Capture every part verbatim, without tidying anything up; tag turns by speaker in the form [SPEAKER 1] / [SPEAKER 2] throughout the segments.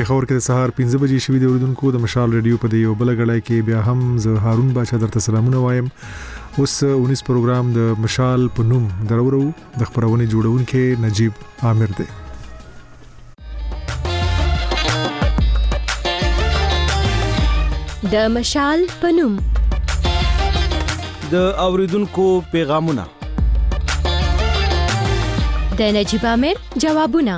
[SPEAKER 1] پیښور کې د سهار پنځه بجې شوې د اوریدونکو د مشال ریډیو په دی یو بل غړای کې بیا هم زه هارون بچا درته سلامونه وایم. اوس اونیس پروګرام د مشال په نوم درورو د خبرونه جوړونکو نجیب عامر دی.
[SPEAKER 2] د مشال په نوم
[SPEAKER 3] د اوریدونکو پیغامونه،
[SPEAKER 2] د نجیب عامر جوابونه.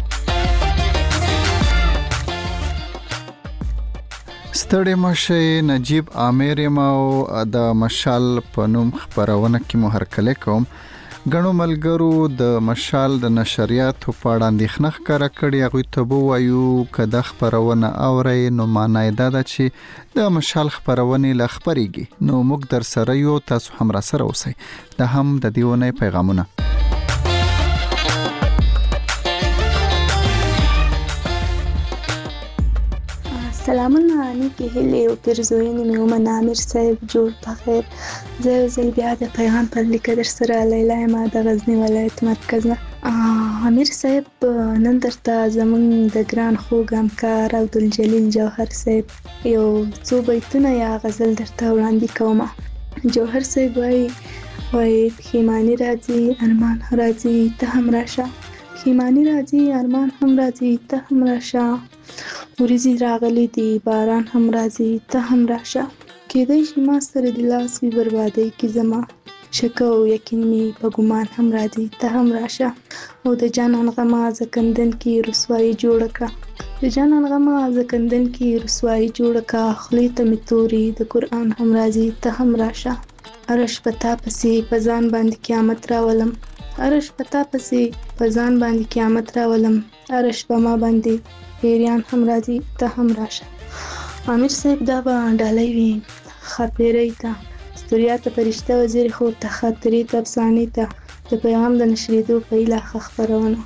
[SPEAKER 4] ستړي مشه نجیب عامر یم او د مشال په نوم خبرونه کې مو هرکله کوم. غنو ملګرو د مشال د نشریاتو په اړه اندېښنه ښکاره کړې. هغوی ته به وایو که د خبرونه اورئ نو معنی دا ده چې د مشال خبرونې لا خپرېږي، نو موږ در سره یو، تاسو هم را سره اوسئ. دا هم د دې اونۍ پیغامونه.
[SPEAKER 5] سلامونه نیکی هیلې او پرزوینې مې ومن عامر صاحب جوړ بخیر. زه یو ځل بیا د پیغام پر لیکه در سره لیلا یم د غزني ولایت مرکز نه. عامر صاحب نن درته زمونږ د ګران خوږ همکار عبدالجلیل جوهر صاحب یو څو بیتونه یا غزل درته وړاندې کومه. جوهر صاحب وایي وایي پښیماني راځي ارمان راځي ته هم راشه، پښیماني راځي ارمان هم راځي ته هم راشه، ورځي راغلي دي باران هم راځي ته هم راشه، کېدای شي ما سره د لاس وي بربادۍ کې زما، شک او یقین مې په ګمان هم راځي ته هم راشه، او د جانان غمه زکندن کې رسوایي جوړه کړه، د جانان غمه زکندن کې رسوایي جوړه کړه، خولې ته مې توري د قرآن هم راځي ته هم راشه، ارش پتا پسې په ځان باندې قیامت راولم، ارش پتا پسې په ځان باندې قیامت راولم، ارش په ما باندې پیریان هم راځي ته هم راشه. عامر صاحب دا به ډالۍ وي خاطرې ته، ستوریا ته فرشته وزیر خور ته خاطرې ته افسانې ته د پیغام د نشریدو په هیله خبرونه.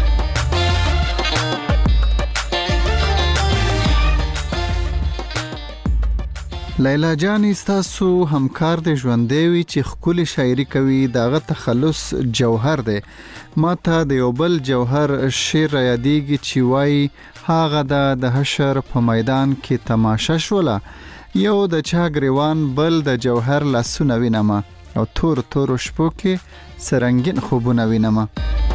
[SPEAKER 4] لیلا جان ستاسو همکار د ژوندې وي چې خپل شاعري کوي، داغه تخلص جوهر دی. ما ته د یو بل جوهر شعر را یادېږي چې وایي هغه د حشر په میدان کې تماشه شوله، یو د چا ګریوان بل د جوهر لاسونه وینمه، او تور تور شپو کې سرنګین خوبونه وینمه.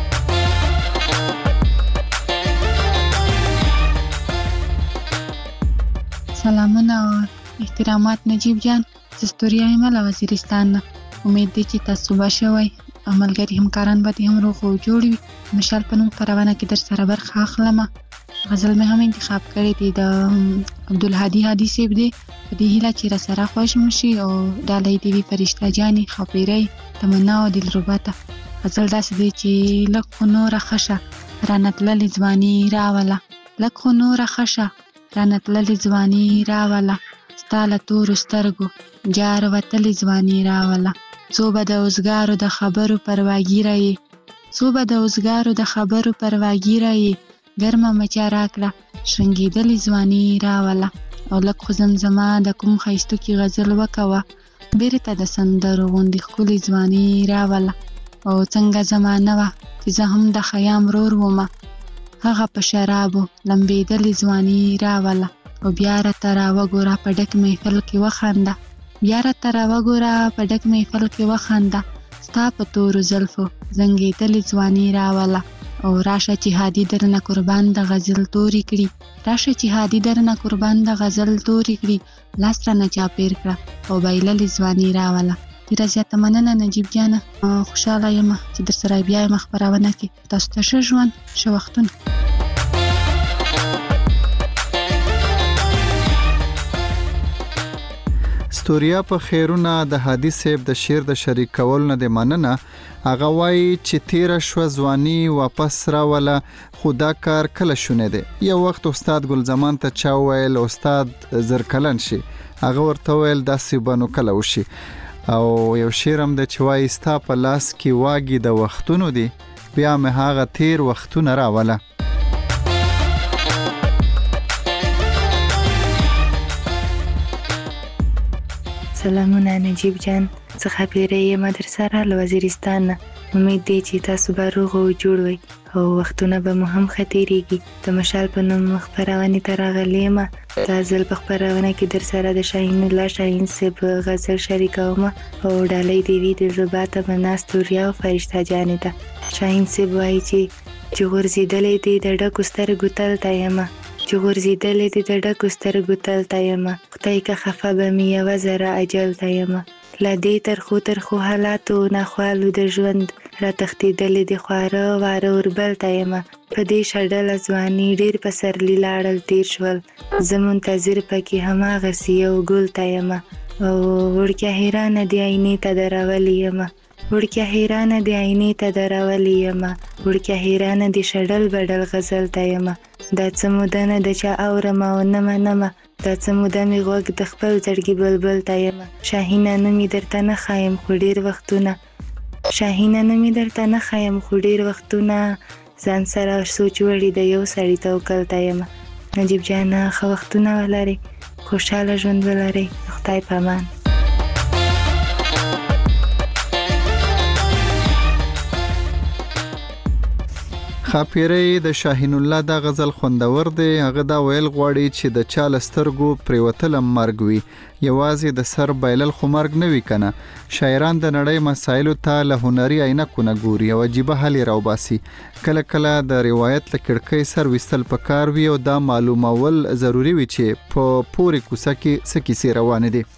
[SPEAKER 6] سلامونه او احترامات نجیب جان، زستوریا ایمه له وزیرستان نه. امید دی چې تاسو به شوئ، ملګري همکاران به دې هم روغ او جوړ وي. مشال په نوم خپرونه کې در سره برخه اخلمه. غزل مې هم انتخاب کړی دی د عبدالهادي هادي صاحب دی، په دې هیله چې را سره خوښ مو شي او ډالۍ دې وي فرشته جانې خاپیرۍ تمنا او دلربا ته. غزل داسې دی چې لږ خو نوره ښه شه رانه تللې ځواني راوله، لږ خو نوره ښه شه رانه تللې ځواني راوله، ستا له تورو سترګو جار وتلې ځواني راوله، څو به د اوزګارو د خبرو پرواګیره یې، څو به د اوزګارو د خبرو پرواګیره یې، ګرمه مچا راکړه شرنګېدلې ځواني راوله، او لږ خو زمزمه د کوم ښایستو کې غزل وکوه، بیرته د سندرو غوندې ښکلې ځواني راوله، او څنګه زمانه وه چې زه هم د خیام رور ومه، هغه په شرابو لمبېدلې ځواني راوله، او بیا راته راوګوره په ډک محفل کې وخانده، بیا راته راوګوره په ډک محفل کې وخانده، ستا په تورو زلفو زنګېدلې ځواني راوله، او راشه چې هادي درنه قربان د غزل توري کړي، راشه چې هادي درنه قربان د غزل توري کړي، لاس رانه چاپېر کړه او بایللې ځواني راوله. ډېره زیاته مننه نجیب جانه، خوشحاله یم چې در سره بیا یم خپرونه کې. تاسو ته ښه ژوند، ښه وختونه.
[SPEAKER 4] ستوریا په خیرونه د هادي صاحب د شعر د شریک کول نه د مننه. هغه وایي چې تیره شوه ځواني واپس راوله، خو دا کار کله شونې دی. یو وخت استاد ګلزمان ته چا وویل استاد زرکلن شي، هغه ورته وویل داسې به نو کله وشي. او یو شعر هم دی چې وایي ستا په لاس کې واګي د وختونو دی، بیا مې هغه تیر وختونه راوله.
[SPEAKER 7] سلامونه نجیب جان، څه خبرې یم در سره له وزیرستان نه. امید دی چې تاسو به روغ او جوړ وئ او وختونه به مو هم ښه تېرېږي. د مشال په نوم خپرونې ته راغلې یم. دا ځل په خپرونه کې در سره د شاهین الله شاهین صاحب غزل شریکوم او ډالۍ د وي د زبا ته به ناست وریا او فرشته جانې ته. شاهین صاحب وایي چې چې غورځېدلی دی د ډکو سترګو تل ته یمه چې غورځېدلی دی د ډکو سترګو تل ته یمه خدای که خفه به مې یوه ذره اجل ته یمه له دې ترخو ترخو حالاتو ناخوالو د ژوند را تښتېدلې د خواره واره اوربل ته یمه په دې شډله ځواني ډېر پسرلي لاړل تېر شول زه منتظر پکې هماغسې یو ګل ته یمه او وړکیه حیرانه د آینې ته درولې یمه وړکیه حیرانه د آینې ته درولې یمه وړکیه حیرانه د شډل بډل غزل ته یمه دا څه موده نه ده چې اورم او نه منمه دا څه موده مې غوږ د خپل زړګي بلبل ته یمه شاهینه نه مې درته نه ښایم خو ډېر وختونه شاهینه نه مې درته نه ښایم خو ډېر وختونه ځان سره سوچ وړي د یو سړي توکل ته یمه نجیب جانه ښه وختونه ولرئ خوشحاله ژوند ولرئ خدای په امان.
[SPEAKER 4] خاپیری د شاهین الله دا غزل خوندور دی. هغه دا ویل غواړي چې د چا له سترګو پرېوتله مرګ وي یوازې د سر بایلل خو مرګ نه وي کنه. شاعران د نړۍ مسایلو ته له هنري عینکو نه ګوري او عجیبه حل یې راوباسي. کله کله د روایت له کړکۍ سر ویستل پکار وي او دا معلومول ضروري وي چې په پورې کوڅه کې څه کیسې روانې دي.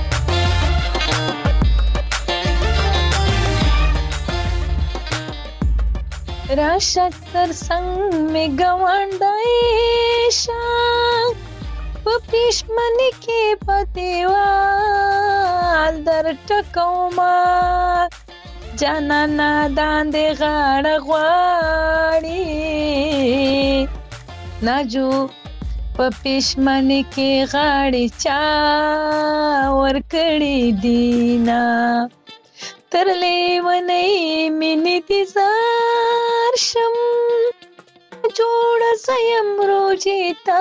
[SPEAKER 8] راشد تر څنګ می ګاونډی شه په پښمنۍ کې په دیوال در ټکوما جانانا داندې غاړه غواړي ناجو په پښمنۍ کې غاړې چا ورکړې دینا تر لیونی مینی دی زار شم جوړ زیم روجی تا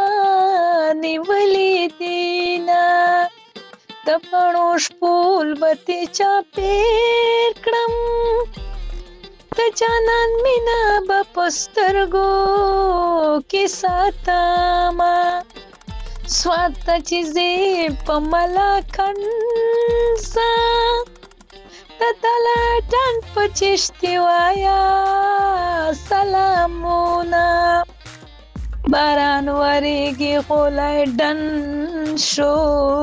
[SPEAKER 8] نیولی دینا د پړو شپول بتی چا پیر کړم د جانان مینا به پسترګو کې ساتما سوات چیزې په ملا کنسا د دلټن په چشتي وایا سلامونه باران وریږي غولای ډن شو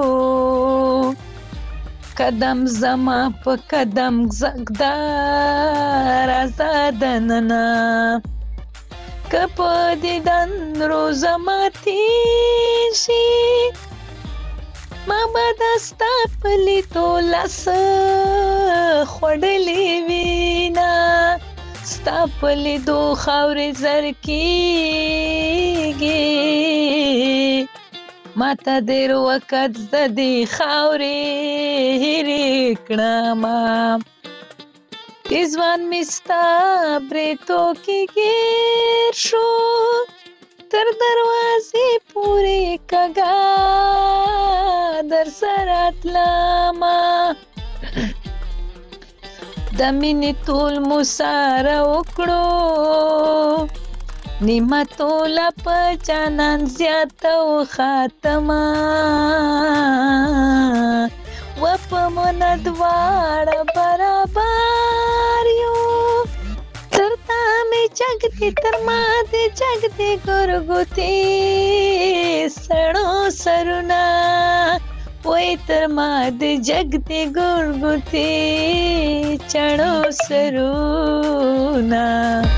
[SPEAKER 8] قدم زما په قدم زګدار آزادننا کپ دیدن روزما تیشي ما بدستا پلی تو لس خوڑلی وینا ستا پلی دو خاوری زرکیگی ما تا دیر وقت زدی خاوری هیریکنا تیزوان مستا بریتو کی گیر شو تر دروازې پورې کګا در سرات لاما د مینې ټول مساره وکړو نیمه توله په جانان زیاته و خاتمه و په مونه دواړه برابر یو تر تا می جگ دی تر ما دی جگ دی ګورګوتی سړو سرونه وای تر ما دی جگ دی ګورګوتی چړو سرونه.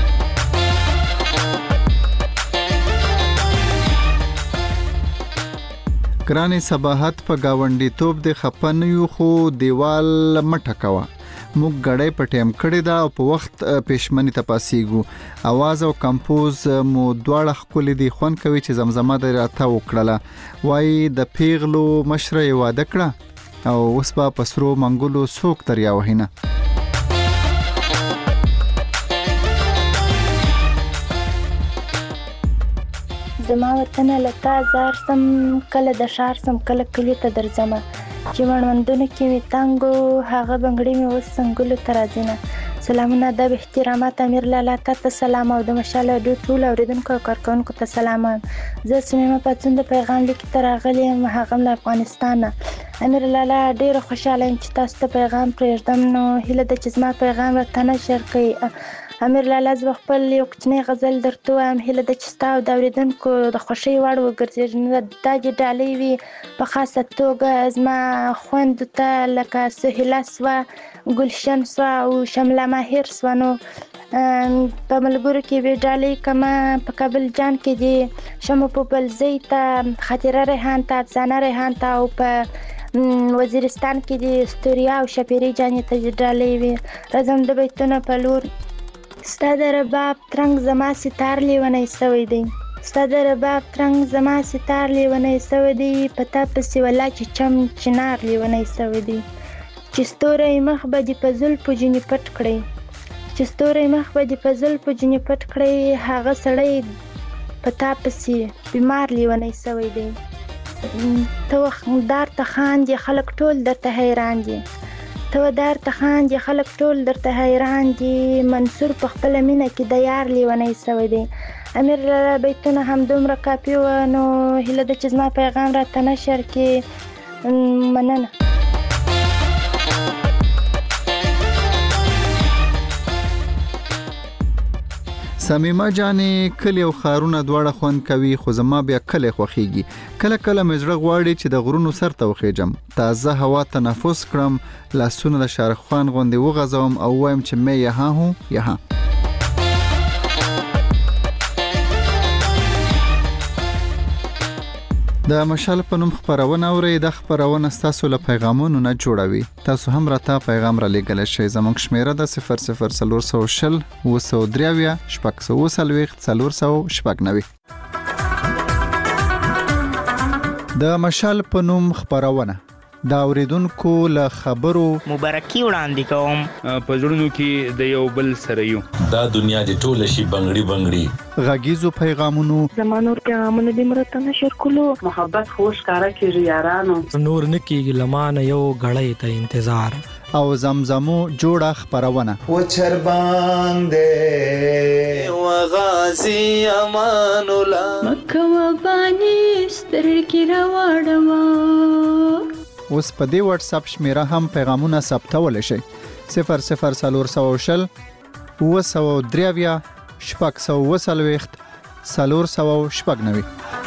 [SPEAKER 4] ګرانې صباحت په گاونډي توپ د خپن یو خو دیوال مټکوا موږ غړې په ټیم کړی دا او په وخت پېشمنی تپاسیګو आवाज او کمپوز مو دواړه خپل دي خون کوي چې زمزمه د راته وکړه وای د پیغلو مشره واده کړه او اوس په پسرو منګولو سوک دریا وهینه.
[SPEAKER 9] زما وطن لتا زار سم کله د شار سم کله کلی ته درځم چې مړوندونه کې وي تانګو هغه بنګړې مې وس څنګهلو تر ځینه سلامونه ادب احترامات امیر لالا ته سلام او د مشال رادیو ټول اوریدونکو او کارکونکو ته سلام. زه سمیمه پاتون د پیغام لیک ته راغلی یم، هغه له افغانستان. امیر لالا ډیره خوشاله یم چې تاسو ته پیغام پرېږدم، نو هیله ده چې زما پیغام راته نشر کړئ. امیر لالا زه خپل یو کوچنی غزل درته وایم، هیله ده چې ستا او د اوریدونکو د خوښۍ وړ وګرځېږي. دا چې ډالۍ وي په خاصه توګه زما خویندو ته لکه سهیله سوه، ګلشن سوه او شمله ماهر سوه. نو په ملګرو کې به ډالۍ کمه په کابل جان کې دي شمو په بلزۍ ته، خاطره ریحان ته، افسانه ریحان ته، او په وزیرستان کې دي ستوریا او شپیري جانې ته ډالۍ وي. راځم د بیتونو په لور. ستا د رباب ترنګ زما ستار لیونی سوی دی، ستا د رباب ترنګ زما ستار لیونی سوی دی، په تا پسې ولا چې چم چنار لیونی سوی دی. چې ستوری مخ به دې په زلفو ځینې پټ کړی، چې ستوری مخ به دې په زلفو ځینې پټ کړی، هغه سړی په تا پسې بیمار لیونی سوی دی. ته ودار ته خاندې خلک ټول درته حیران دي، ته ودار ته خاندې خلک ټول درته حیران دي، منصور په خپله مینه کې د یار لیونی سوی دی. امیر لالا بیتونه همدومره کافي وه، نو هیله ده چې زما پیغام راته نشر کړي. مننه.
[SPEAKER 4] سمیمه جانې کلی او ښارونه دواړه خوند کوي، خو زما بیا کلی خوښیږي. کله کله مې زړه غواړي چې د غرونو سر ته وخیژم، تازه هوا تنفس کړم، لاسونه د شاهرخ خان غوندې وغځوم او وایم چې مې یها هوں یها. د مشال په نوم خپرونه اورئ. د خپرونه ستاسو له پیغامونو نه جوړوي. تاسو هم راته پیغام را لیږلی شئ. زموږ شمیره ده صفر صفر څلور سوه شل اوه سوه درې اویا شپږ سوه اوه څلوېښت څلور سوه شپږ نوي. د مشال په نوم خپرونه د اوریدونکو له خبرو
[SPEAKER 10] مبارکي وړاندې کوم.
[SPEAKER 11] په زړونو کې د یو بل سره یو،
[SPEAKER 12] دا دنیا دې ټوله شي بنګړي بنګړي.
[SPEAKER 4] غږیزو پیغامونو
[SPEAKER 13] زمانور پیغامونه دې مرته نشر کولو، محبت خوش کارا کېږي یارانو،
[SPEAKER 14] نور نکېږي لمانه یو غړی ته انتظار،
[SPEAKER 4] او زمزمو جوړه خپرونه.
[SPEAKER 15] و چرباندې و غازی امان الله
[SPEAKER 16] مکه و بانی سترګې راوړم.
[SPEAKER 4] اوس په دې واتس اپ شمیره هم پیغامونه ثبتولی شئ. صفر صفر څلور سوه شل اوه سوه درې اویا شپږ سوه اوه څلوېښت څلور سوه شپږ نوي.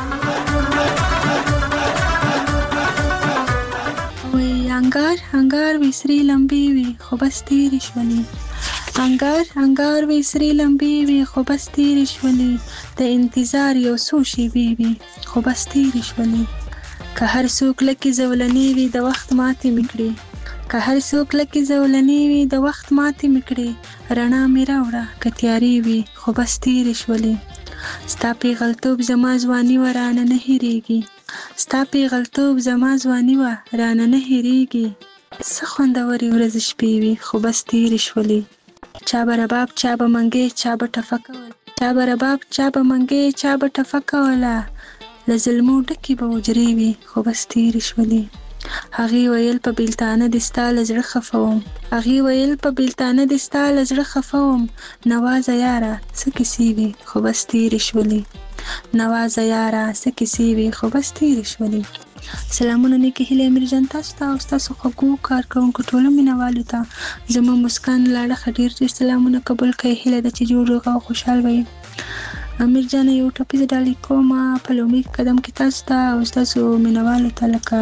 [SPEAKER 6] انګار انګار وی سری لمبي وي خو بس تیرې شولې، انګار انګار وی سری لمبي وي خو بس تیرې شولې، د انتظار یو څو شېبې وي خو بس تیرې شولې. که هر څوک لکه زولنې وي د وخت ماتې مې کړې، که هر څوک لکه زولنې وي د وخت ماتې مې کړې، رڼا مې راوړه که تیارې وي خو بس تیرې شولې. ستا پیغلتوب زما ځواني وه رانه نه هېرېږي، ستا پیغلتوب زما ځواني وه رانه نه هېرېږي، څه خوندورې ورځې شپې وي خو بس تیرې شولې. چا به رباب چا به منګی چا به ټفه کوله، چا به رباب چا به منګی چا به ټفه کوله، له ظلمو ډکې به حجرې وي خو بس تیرې شولې. هغې ویل په بیلتانه دې ستا له زړه خفه وم، هغې ویل په بیلتانه دې ستا له زړه خفه وم، نوازه یاره څه کیسې وي خو بس تیرې شولې، نوازه یاره څه کیسې وي خو بس تیرې شولې. سلامونه نیکې هیلې امیر جان تاسو ته او ستاسو خوږو کارکوونکو ټولو مینوالو ته زما مسکان له اړخه ډېر ډېر سلامونه قبول کړئ. هیله ده چې جوړ روغ او خوشحال وئ. امیر جان یو ټاپیزه ډالۍ کومه په لومړي قدم کې تاسو ته او ستاسو مینوالو ته لکه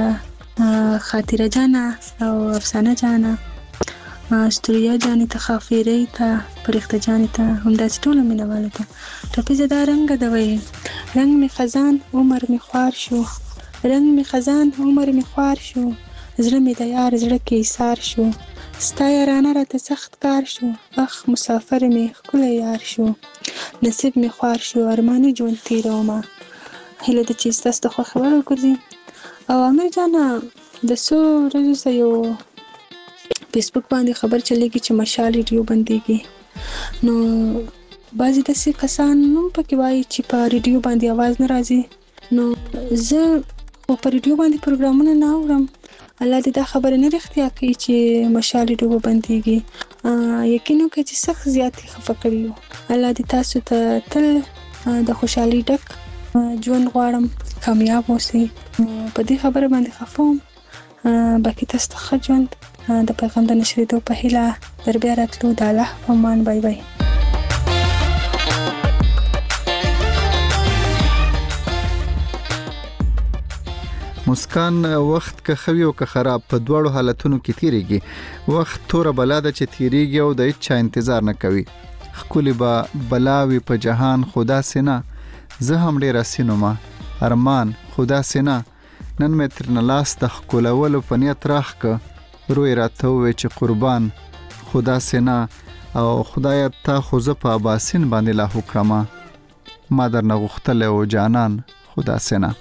[SPEAKER 6] خاطره جانه او افسانه جانه، ستوریا جانې ته، خافیرۍ ته، فرښته جانې ته، همداسې ټولو مینوالو ته. ټاپیزه دا رنګه ده وایي: رنګ می خزان عمر می خوار شو، رنګ می خزان عمر می خوار شو، زړه می د یار زړه کې ایثار شو، ستا یارانه راته سخت کار شو، اخ مسافر می ښکلی یار شو، نصیب می خوار شو ارماني ژوند تېرومه. هیله ده چې ستاسو د خوښې وړ وګرځي. او امیر جانه د څو ورځو څخه یو فیسبوک باندې خبر چلیږي چې مشال ریډیو بندیږي، نو بعضې داسې کسان هم پکې وایي چې په ریډیو باندې اواز نه راځي. نو زه خو په ریډیو باندې پروګرامونه نه اورم،
[SPEAKER 5] الله دې دا خبره نه رښتیا کوي چې مشالې ډوبه بندېږي. یقین وکړئ چې سخت زیاتې خفه کړي یو. الله دې تاسو ته تل د خوشحالۍ ډک ژوند غواړم، کامیاب اوسئ. په دې خبره باندې خفه وم. باقي تاسو ته ښه ژوند د پیغام د نشرېدو په هیله در بیا راتلو. د الله په امان. بای بای.
[SPEAKER 4] مسکان وخت که خوي او که خراب په دواړو حالتونو کې تیریږي. وخت توره بلا ده چې تیریږي او د هیڅ چا انتظار نه کوي. ښکلې به بلاوي په جهان خدا سینا، زه هم ډېر اسینومه ارمان خدا سینا. نن مې ترنه لاس د ښکلولو په نیت راخ که روی راته ووې چې قربان خدا سینا. او خدایه تا خو زه په اباسین باندې لاهو کړمه، ما درنه غوښتلی و جانان خدا سینا.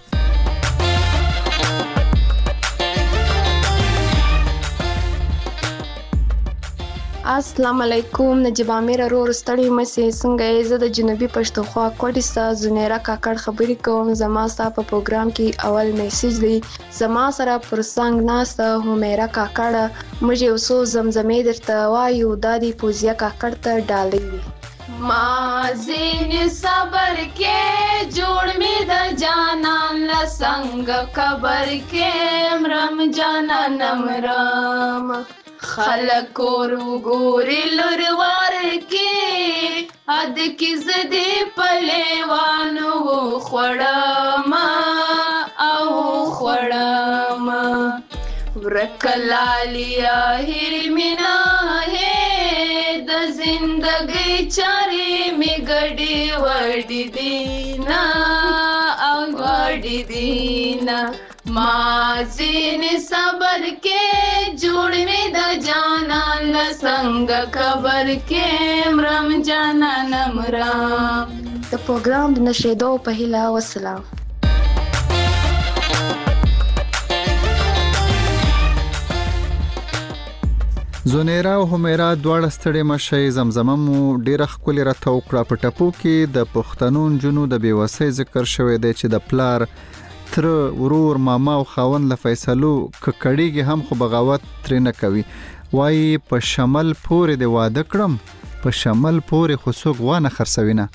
[SPEAKER 17] السلام علیکم. نجیب امیر ورور ستړي مسې څنګه یې؟ زه د جنوبي پښتونخوا کوټې څخه زنیره کاکړ خبرې کوم. زما ستا په پروګرام کې اول میسیج دی. زما سره پر څنګ ناسته همیره کاکړه، موږ یو څو زمزمې درته وایو، دا دی پوزیه کاکړ ته ډالۍ وي.
[SPEAKER 16] ما زین صبر کې جوړ می د جانان لسنګ قبر کې مرم جانان مرم خلق ورو ګوري لوروار کې اد کی زدي پلیوانو خړم او خړم ورکلالیا هر مینا ہے د زندګۍ چارې می ګډي وړي دینا او وړي دینا ما زین صبر کې جوړ می د جانان لسنګ خبر کې مرم جانان مرم.
[SPEAKER 17] د پروګرام د نشریدو په هیله. والسلام.
[SPEAKER 4] زونیرا او همیرا دواړه ستړي مشي. زمزمه مو ډیره ښکلې راته وکړه. په ټپو کې د پښتنو نجونو د بېوسۍ ذکر شوی دی چې د پلار تر ورور ماما او خاوند له فیصلو ککړیږي هم خو بغاوت ترې نه کوي. وایي په شمل پورې د واده کړم، په شمل پورې خو څوک وانه خرڅوي نه.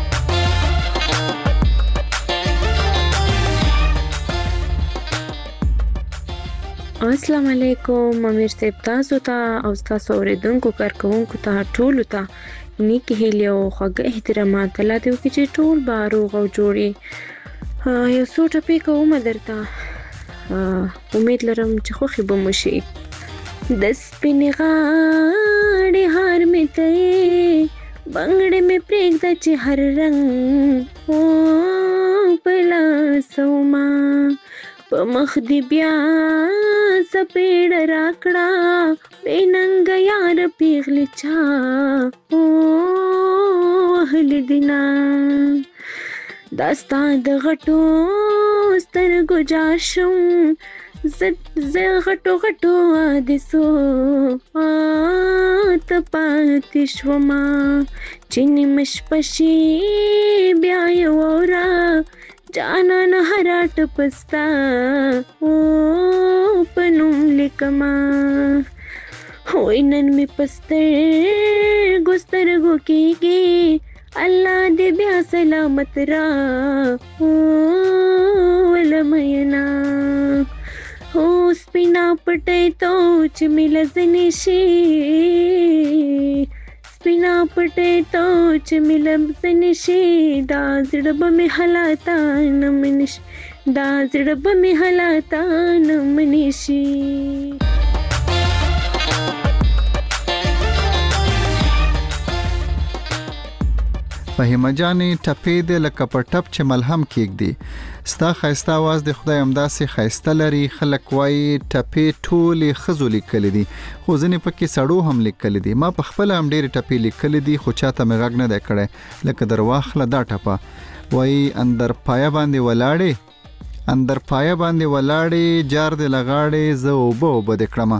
[SPEAKER 18] السلام علیکم. امیر صاحب تاسو ته او تاسو اوریدونکو کارکونکو ته ټولو ته نیکی هیلې او خوږه احترامات. الله دې وکړي چې ټول به روغ او جوړ وي. یو څو ټپې کوم درته، امید لرم چې خوښې به مو شي. د سپینې غاړې هار مې ته بنګړې مې پرېږده چې هر رنګ او په لاسو ما په مخ دې بیا څپېړه راکړه بې ننګه یار پیغلې چا وهلې دینه. دا ستا د غټو سترګو جار شم زه غټو غټو حادثو ته پاتې شومه چې نیمه شپه شي بیا یې واوره جانان هره ټپه ستا په نوم لیکمه. وای نن مې په سترګو سترګو کېږي الله دې بیا سلامت را ولمینا. او سپینا پټې تو چې مې لزنې شي، سپینا پټې تو چې مې لزنې شي، دا زړه به مې حالاتا نه منې شي، دا زړه به مې حالاتا نه منې شي.
[SPEAKER 4] فهیمه جانې ټپې دې لکه په ټپ چې ملهم کېږدي. ستا ښایسته اواز د خدای همداسې ښایسته لري. خلک وایي ټپې ټولې ښځو لیکلي دي، خو ځینې پکې سړو هم لیکلي دي. ما په خپله هم ډېرې ټپې لیکلي دي خو چاته مې غږ نه دی کړی. لکه درواخله دا ټپه وایي اندر پایه باندې ولاړې، اندر پایه باندې ولاړې جار دې لغاړې زه اوبه اوبه دې کړمه.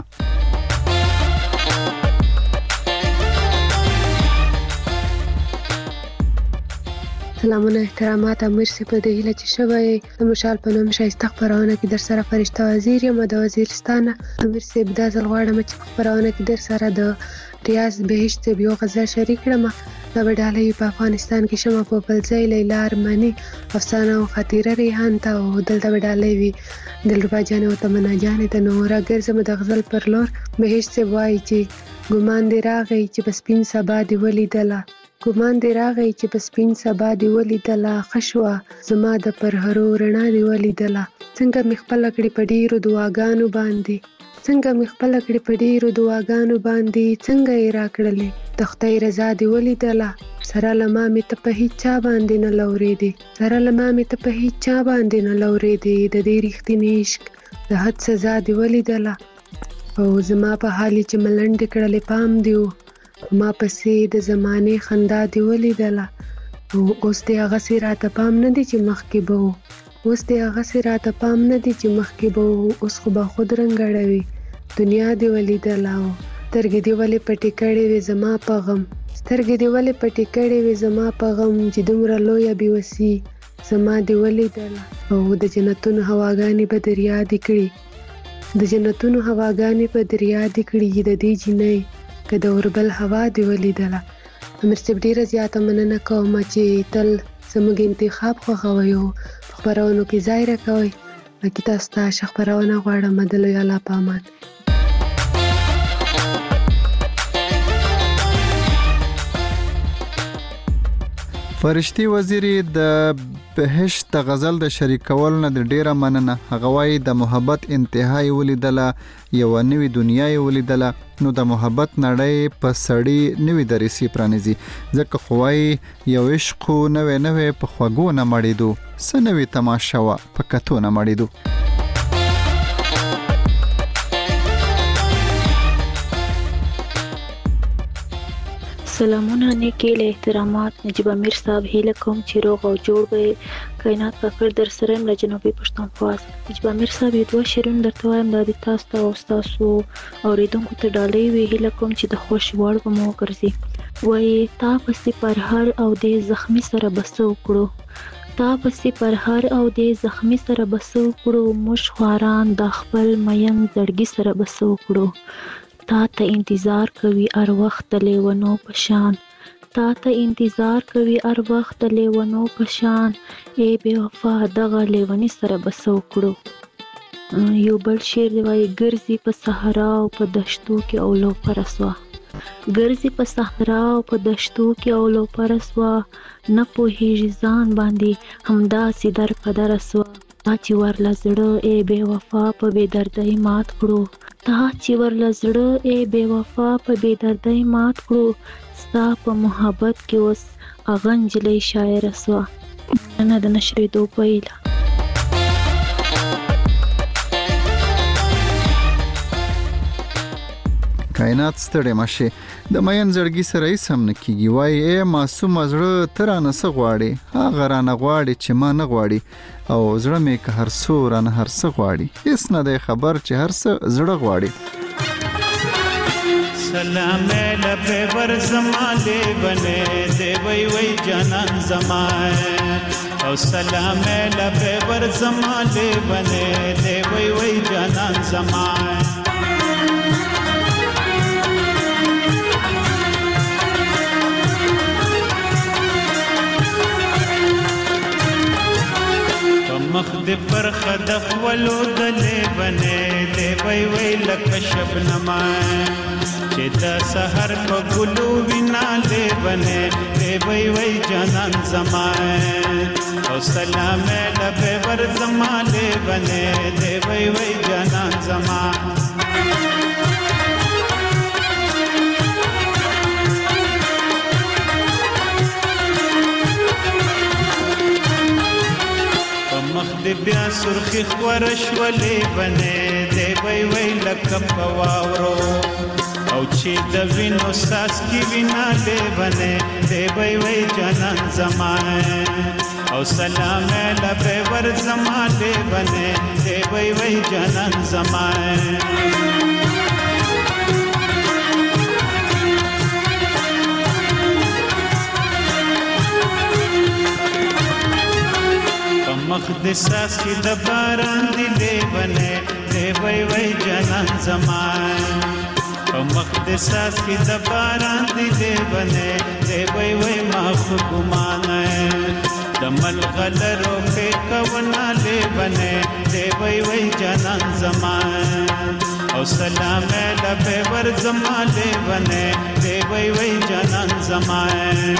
[SPEAKER 19] سلامونه احترامات امیر سی په دې هیله چې شوی د مشال په نوم شایسته خپرونه کې در سره فرشته وزیر یم د وزیرستان امیر سی بدا ځل غواړم چې په خپرونه کې در سره د ریاض بهشت یو غزل شریک کړم. دا وډالې په افغانستان کې شمه په بلځای لیلا ارمانی افسانه او خطیره ریحان ته او دلته وډالې وی دلربا جان او تمنا جان ته نورا ګرځم د غزل پر لور. بهشت وای چې ګمان دی راغی چې په سپین سبا دی ولیدله ګمان دی راغی چې په سپین سبا دی ولیدله خشوه زما د پرهرو رڼا دی ولیدله څنګه مې خپله کړې په ډېرو دعاګانو باندې څنګه مې خپله کړې په ډېرو دعاګانو باندې څنګه یې راکړلې د خدای رضا دی ولیدله سره له ما مې ته په هیڅ چا باندې نه لورېدې سره له ما مې ته په هیڅ چا باندې نه لورېدې د دې رښتینې عشق د حد سزا دی ولیدله او زما په حال چې ملنډې کړلې پام دی و ما پسې د زمانې خندا دی ولیدله او اوس دې هغسې راته پام نه دی چې مخکې به و اوس دې هغسې راته پام نه دی چې مخکې به و اوس خو به خود رنګ اړوي دنیا دی ولیدله او سترګې دې ولې پټې کړې وې زما په غم سترګې دې ولې پټې کړې وې زما په غم چې دومره لویه بېوسي زما دې ولیدله او د جنتونو هواګانې به در یادې کړي د جنتونو هواګانې په دریا دې کړي د دې جینۍ که د اوربل هوا دې ولیدله. امیر صاحب ډېره زیاته مننه کوم چې تل زموږ انتخاب خوښوئ او په خپرونو کې ځای راکوئ. باقي تاسو ته ښه خپرونه غواړم. د لوی الله په امان.
[SPEAKER 4] فرشتي وزیری د بهشت د غزل د شریکولو نه د ډیره مننه. هغه وایي د محبت انتهای ولیدله یو نوې دنیا یې ولیدله نو د محبت نړۍ په سړی نوې درسي پرانیزي ځکه خو وایي یو عشق نوې نوې په خوږو نه مړېدو څه نوې تماشه وه په کتو نه مړېدو.
[SPEAKER 20] سلامونه نیکی له احترامات نجیب امیر صاحب هیله کوم چې روغ او جوړ به کائنات کاکړ در سره یم له جنوبي پښتونخوا. نجیب امیر صاحب یو دوه شعرونه درته وایم دا د تاسو ته او ستاسو اورېدونکو ته ډالۍ وي. هیله کوم چې د خوښې وړ به مو وګرځي. وایي تا پسې پر هر او دې زخمي سره به څه وکړو تا پسې پر هر او دې زخمي سره به څه وکړو موږ خواران د خپل مین زړګي سره به څه وکړو تا ته انتظار کوي هر وخت د لیونو په شان تا ته انتظار کوي هر وخت د لیونو په شان ای بې وفا دغه لیوني سره به څه وکړو. یو بل شعر دی وایي ګرځي په صحرا او په دشتو کې او لوپره سوه ګرځي په صحرا او په دشتو کې او لوپره سوه نه پوهېږي ځان باندې همداسې در په دره سوه تا چې ورله زړه ای بې وفا په بې دردۍ مات کړو تا چې ورله زړه ای بې وفا په بې دردۍ مات کړو ستا په محبت کې اوس هغه نجلۍ شاعره سوه. مننه د نشرېدو پیله.
[SPEAKER 4] کائنات ستړی مشه د مین زړګي سره یې سم نه کیږي. وایي ای معصومه زړه ته رانه څه غواړې هغه رانه غواړې چې ما نه غواړي او زړه مې که هر څو رانه هر څه غواړي هېڅ نه دی خبر چې هر څه زړه غواړي.
[SPEAKER 21] سلام لبه ور زماله بنه دی وی وی جانان زمای او سلام لبه ور زماله بنه دی وی وی جانان زمای مخ دې پر خدف ولو دلې بنې دې وی وی لکه شبنما چې د سحر په ګلو وینا دې بنې دې وی وی جانان زما او سلام لبه ور زما دې بنې دې وی وی جانان زما مخ دې بیا سرخی خورش ولې بنې دې وی وی لکه په واورو او چې د وینو ساس کی وینا دې بنې دې وی وی جانان زما او سلام لبه ور زما دې بنې دې وی وی جانان زما مخ د ساس کې د باران دی لیونه دی وای وای جانان زمان په مخ د ساس کې د باران دی لیونه دی وای وای ما خو ګمانه د ملغلرو په کونا لیونه دی وای وای جانان زمان او سلام لبه ور زماله بنه دی وای وای جانان زمان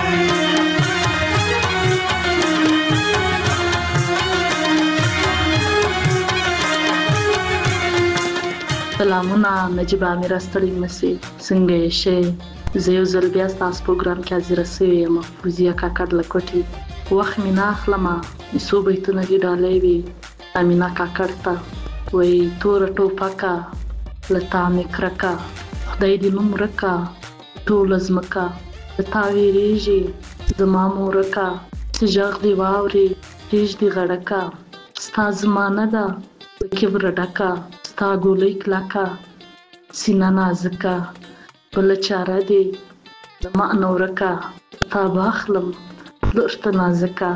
[SPEAKER 13] سلامونه نجیب امیر استړی مسي څنګه یې شي زه یو ځل بیا تاسو پروګرام کې حاضر شوم یم فوزیه کاکړ لکوټي وخت مې نه اخلم یسو بیتونه دی ډالې وی امینا کاکړ ته وای تور ټوپکا لتا مې کرکا خدای دې نوم رکا ټول زمکا لتا ویریږي زما مورکا سجاغ دی واوري ریج دی غړکا ستا زمانه ده کبر ډکا ستا ګولۍ کلاکا سینا نازکا بل چاره دی زما نورکا تا باخلم لورته نازکا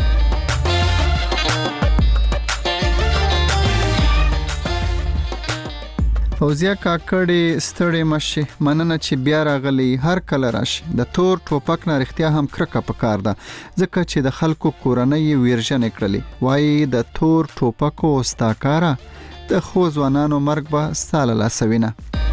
[SPEAKER 4] فوزیه کاکړې ستړې مشي مننه چې بیا راغلی هر کله راشي د تور ټوپک نه رښتیا هم کرکه پکار ده ځکه چې د خلکو کورنۍ ویرژن کړلې وایي د تور ټوپکو استاکارا د خو ځوانانو مرګ به ستاله لاسوینه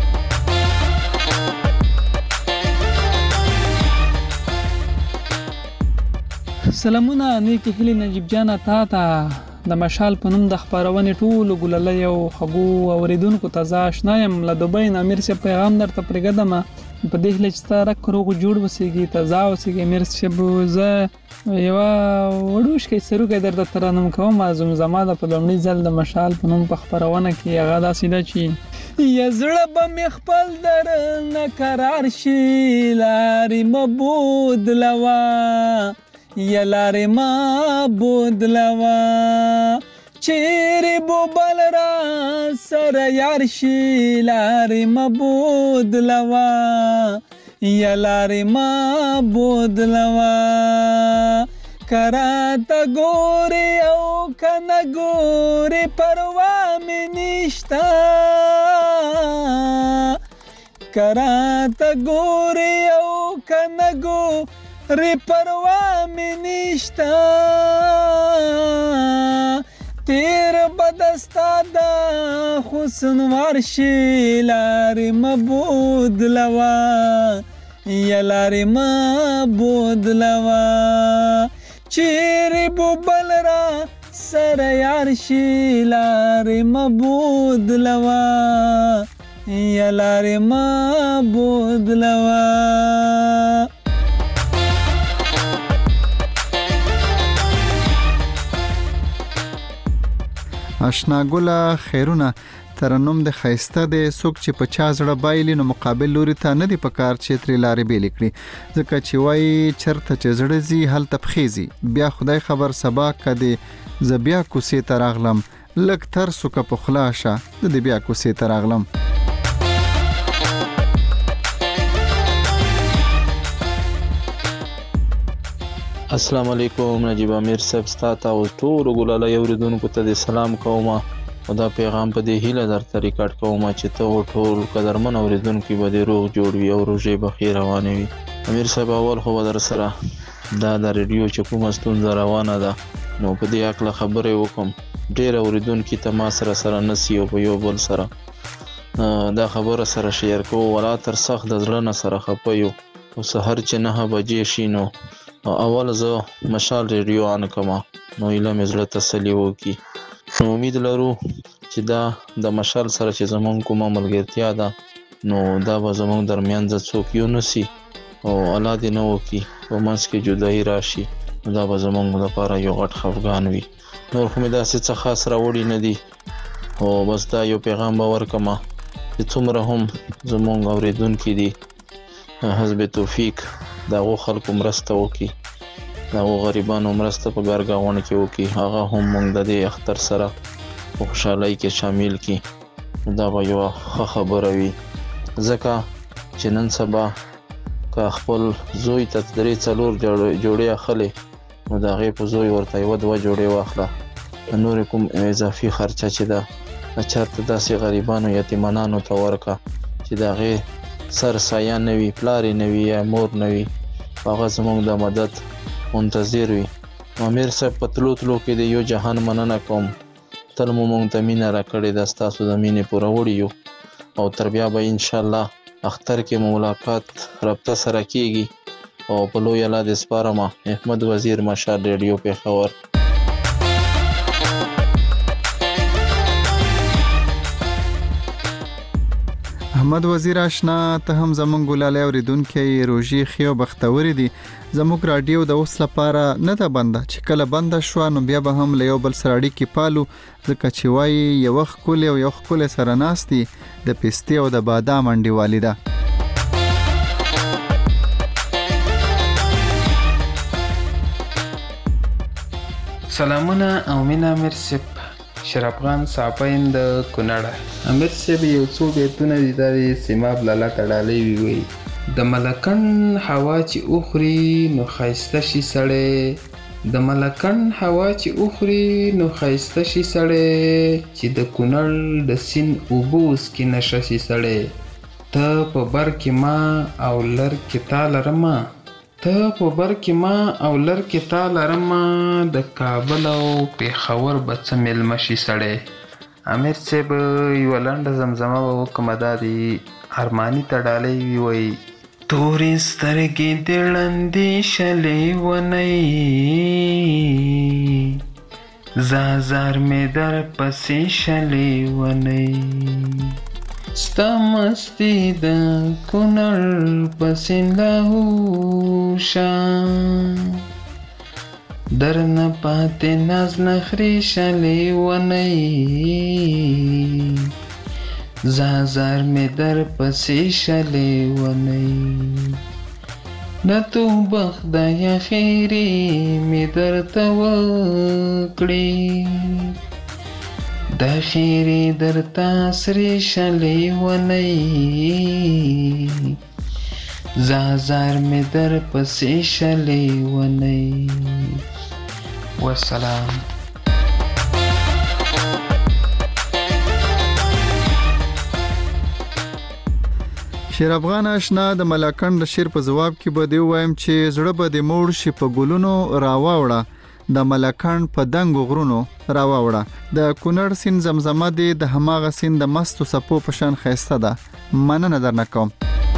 [SPEAKER 1] سلامونه نیکی هلی نجیب جان تا تا د مشال په نوم د خبرونه ټول ګلله یو خبو اوریدونکو ته زاشنایم له دوبۍ نه امیر سي پیغام درته پرګدم په دې هله چې تر کروغ جوړ وسیږي تزا وسیږي امیر سي بوزه یو وډوش کې سرو کې درته ترانم کوم ازم زما د په لومړي ځل د مشال په نوم په خبرونه کې هغه داسې ده چې یزړه به مخبل در نه قرار شي لاري مبود لوا یلاره ما بودلوا چیرې بو بل را سره یار شي لارې ما بودلوا یلاره ما بودلوا کراته ګوري او کنه ګوري پروا مې نشتا کراته ګوري او کنه ګوري ری پروا می نشتا تیر بدستا دا حسن ورشی لاری مبود لوا یا لاری مبود لوا چیری بو بل را سر یارشی لاری مبود لوا یا لاری مبود لوا
[SPEAKER 4] آشنا ګله خیرونه ترنم د خیسته د سوک چې په چا زړه بایلی نو مقابل لوري ته نه دی پکار چې تری لارې بیل کړي ځکه چې وای چرته چې زړه زی هل تبخیزي بیا خدای خبر سبا کدي ز بیا کوسې تراغلم لک تر سوک په خلاصه د بیا کوسې تراغلم
[SPEAKER 22] السلام علیکم نجیب امیر صاحب ستاسو او ټول ګلاله یوریدونکو ته سلام کوم او دا پیغام په دې هیله درته ریکارډ کوم چې ته ټول قدرمن اوریدونکو به د روغ جوړ وي او روزي بخیر روانه وي امیر صاحب اول خو در سره دا د ریډیو چې کومه ستونزه روانه ده نو په دې اړه خبرې وکم ډیر اوریدونکو ته ما سره سره نسی او په یو بل سره دا خبره سره شیر کوم ولا تر سخت د ځلنه سره خپيو او سحر چې نه بجې شینو اول زه مشال ریډیو آن کما نو ایله مزله تسلی وکي نو امید لرو چې دا د مشال سره چې زمون کومه ملګرتیا ده نو دا به زمون درمیان ځ څوک یو نسی او الله دې نو وکي او منځ کې جدای راشي دا به زمون لپاره یو غټ خفګان وي نور خو مې دا څه خاص راوړي نه دي او بس دا یو پیغام باور کما چې څومره هم زمون اوریدونکو دي حزب توفیق دا غو خلکو مرسته وکي دا غو غریبانو مرسته په ګرګاونه کې وکي هغه هم موږ د دې اختر سره په خوشحالۍ کې شامل کی دا به یو خبره وي ځکه چې نن سبا که خپل زوی ته درې څلور جوړې اخلي نو دا غي په زوی ورته یو دوه جوړې واخله نور کوم اضافي خرچه چې ده چرته داسې غریبانو یتیمانانو ته ورکا چې د هغې سر سایه نه وي، پلار یې نه وي یا مور نه وي، هغه زموږ د مدد منتظر وي. امیر صاحب په تلو تلو کې د یو جهان مننه کوم، تل مو موږ ته مینه راکړې ده، ستاسو د مینې پوره وړي یو او تر بیا به انشاءالله اختر کې مو ملاقات رابطه سره کیږي او په لوی الله دې سپارمه. احمد وزیر مشال ریډیو پېښور.
[SPEAKER 4] احمد وزیر آشنا ته هم زمونږ ګلاله اوریدونکي روژې خيو بختوري دي. زموږ رادیو د اوس لپاره نه ده بنده، چې کله بنده شو نو بیا به هم له یو بل سره اړیکې پالو، ځکه چې وایي یو ښکلی او یو ښکلی سره ناستي د پستې او د بادام انډیوالي ده.
[SPEAKER 2] سلامونه او مینا امیر صاحب، شرافغان صاحبین د کونړ. امیر صاحب یو څو بیتونه دي د سیماب لاله تړالې وي. د ملکن هوا چې اخري نو خایسته شي سړی، د ملکن هوا چې اخري نو خایسته شي سړی، چې د کونړ د سیند اوبه وڅکي نشه شي سړی. ته په بر کې ما او لر کې تا لرمه، ته په بر کې ما او لر کې تا لرمه، د کابل او پېښور به څه میلمه شي سړی. امیر صاحب یوه لنډه زمزمه به وکړمه، دا دي ارماني تړالۍ وي وایي: تورې سترګې دې ړندې شلې ونۍ، زازار مې در پسې شلې ونۍ، ستا مستی د کونړ په سیند لاهوشه، درنه پاتې ناز نخرې شلې ونۍ، زازار مې در پسې شلې ونۍ، د توبه خدایه خیرې مې درته وکړې، د خیرې درته سرې شلې ونۍ، زازار مې در پسې شلې ونۍ. والسلام.
[SPEAKER 4] شیر افغان آشنا د ملاکنډ شیر په جواب کې به دی وایم چې زړه به د موړ شي په ګلونو راواوړه، د ملاکنډ په دنګ غرونو راواوړه، د کونړ سیند زمزمه دی د هماغه سیند د مستو سپو په شان ښایسته ده. مننه درنه کوم.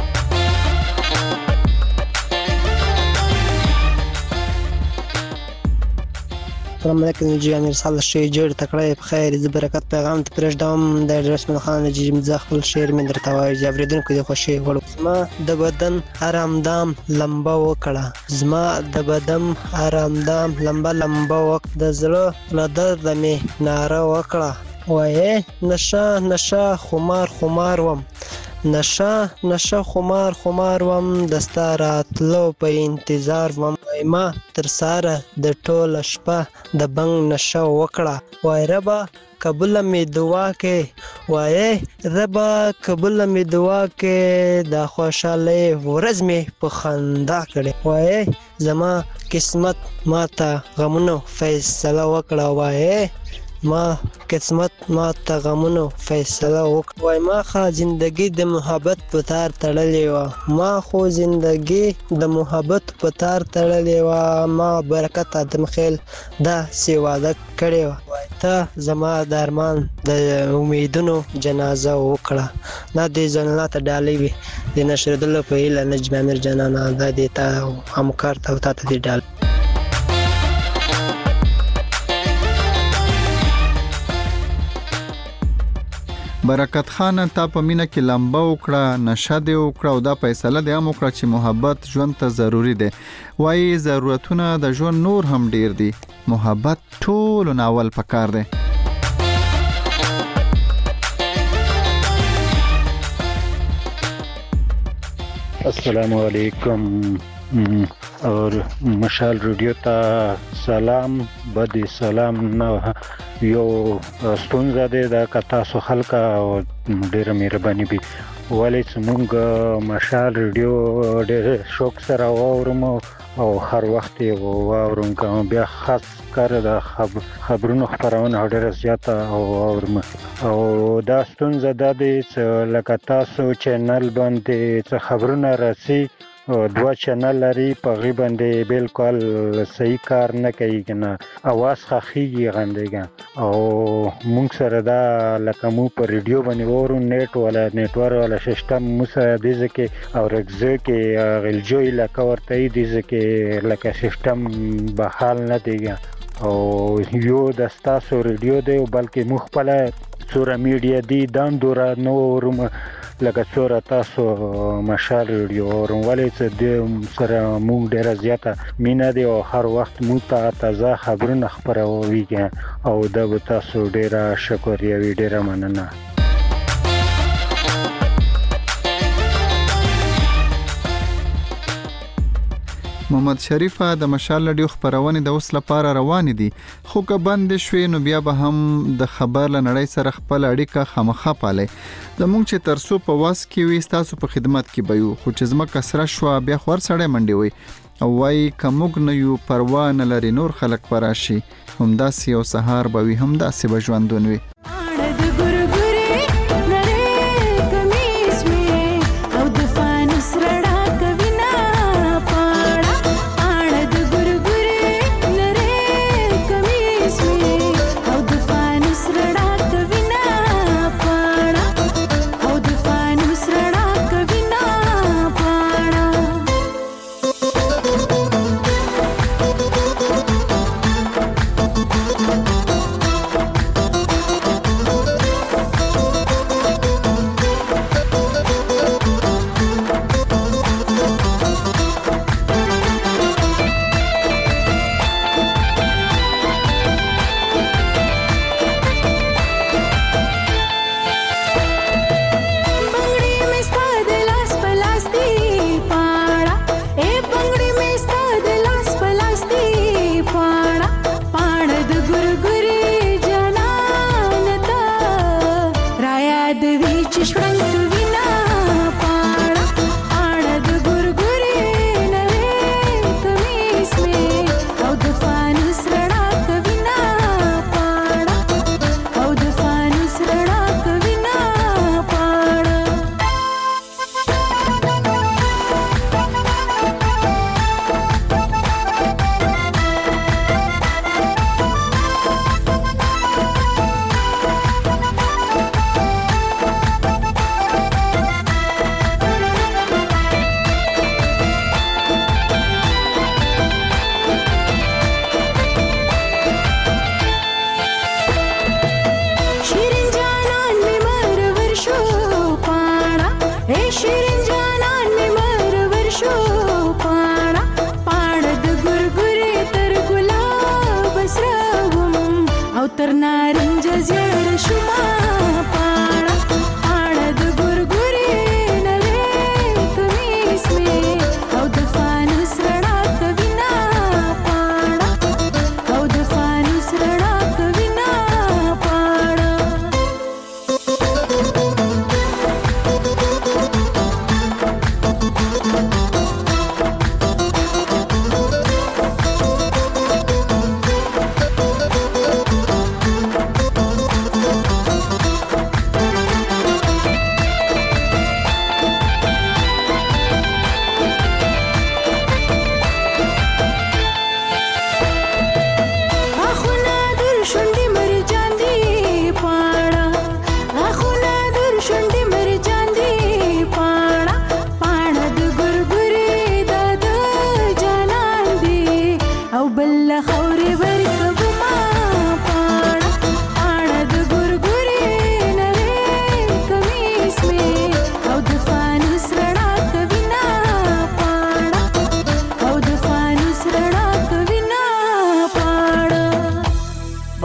[SPEAKER 3] السلام علیکم جی امیر صاحب، شی جوړ تکړه په خیر ز برکت پیغام ته پرېږدم. د رسول خان جی مزه خپل شعر مې درته وایي، اوریدونکو دې خوشي وړو. زما د بدن آرامدام لمبه وکړه، زما د بدن آرامدام لمبه لمبه وکړه، د زړه له درده مې ناره وکړه، وایې نشه نشه خمار خمار وم، نشه نشه خمار خمار وم، د ستا راتلو په انتظار وم، ما تر ساره د ټوله شپه د بنګ نشه وکړه، وای ربه قبوله مې دعا کې، وایې ربه قبوله مې دعا کې، د خوشحالۍ ورځ مې په خندا کړې، وایې زما قسمت ما ته غمونو فیصله وکړه، وایې ما قسمت ما ته غمونو فیصله وکړه، وای ما خو زندگی د محبت په تار تړلې وه، ما خو زندگی د محبت په تار تړلې وه، ما برکت ادم خیل دا سی واده کړې وه، وای ته زما د ارمان د امیدونو جنازه وکړه. دا دې ځانله ته ډالۍ وي د نشردلو په هیله نجم امیر جانانه، دا دې ته همکار ته او تا ته دې ډالۍ.
[SPEAKER 4] برکت خان تا په مینه کې لمبه وکړه، نشه دې وکړه او دا فیصله دې هم وکړه چې محبت ژوند ته ضروری دی. وایي ضرورتونه د ژوند نور هم ډیر دي، محبت ټولو ناول پکار دی.
[SPEAKER 23] السلام علیکم
[SPEAKER 7] اور مشال رادیو ته سلام بد سلام نه یو ستونزه ده د کتاسو خلک او ډیره مهرباني به ولې څنګه مشال رادیو ډېر شوق سره واورم او هر وخت یې واورم کوم بیا خاص کار د خبرونو خبرونه ډېر زیاته او واورم او دا ستونزه ده چې لکه تاسو چینل باندې څه خبرونه راسي دوه چینل لري په غي باندې بالکل صحیح کار نه کوي کنه اواز خخيږي غندېګا او مونږ سره دا لکه مو په ریډیو باندې ورو نیټ ولا نیټورک ولا سیستم مو سره د ځکه او رګزه کې غلجوي لکه ورته دي ځکه لکه سیستم به حال نه دیګا او یو د تاسو ریډیو دی بلکې مخبله سوره میډیا دی دام دورا نو ورم لکه څوره تاسو مشال ریډیو ورولې چې د سره مونږ ډیره زیاته مینه دی او هر وخت مونږ ته تازه خبرونه خبروي او دا به تاسو ډیره شکریا وی ډیره مننه
[SPEAKER 4] محمد شریفه د مشال رادیو خبرونه د اوس لپاره روان دي خو که بند شوي نو بیا به هم د خبر لنړۍ سره خپل اړیکه خامخا پالي زمونږ چې ترسو په واس کې وي تاسو په خدمت کې بيو خو چې زما کسره شو بیا خور سړی منډي وي او وايي کومګ نه یو پروا نه لري نور خلک پراشي همدا سی او سهار به وي همدا سی بجوندون وي